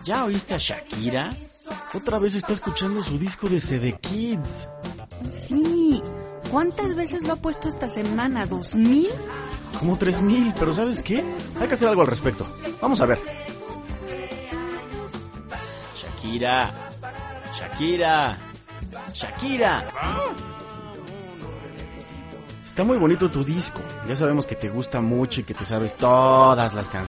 ¿Ya oíste a Shakira? Otra vez está escuchando su disco de CD Kids. Sí. ¿Cuántas veces lo ha puesto esta semana? ¿2000? Como 3000, pero ¿sabes qué? Hay que hacer algo al respecto. Vamos a ver. Shakira. Shakira. Shakira. Está muy bonito tu disco. Ya sabemos que te gusta mucho y que te sabes todas las canciones.